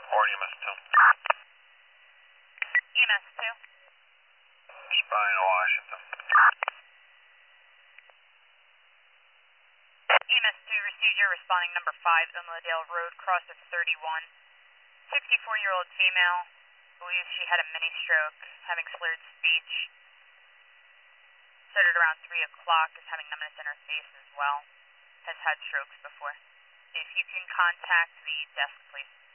Or EMS 2. EMS 2. Spine, Washington. EMS 2 received your responding number 5, Ilmodale Road, cross of 31. 64-year-old female, believes she had a mini stroke, having slurred speech. Started around 3 o'clock, is having numbness in her face as well. Has had strokes before. If you can contact the desk, please.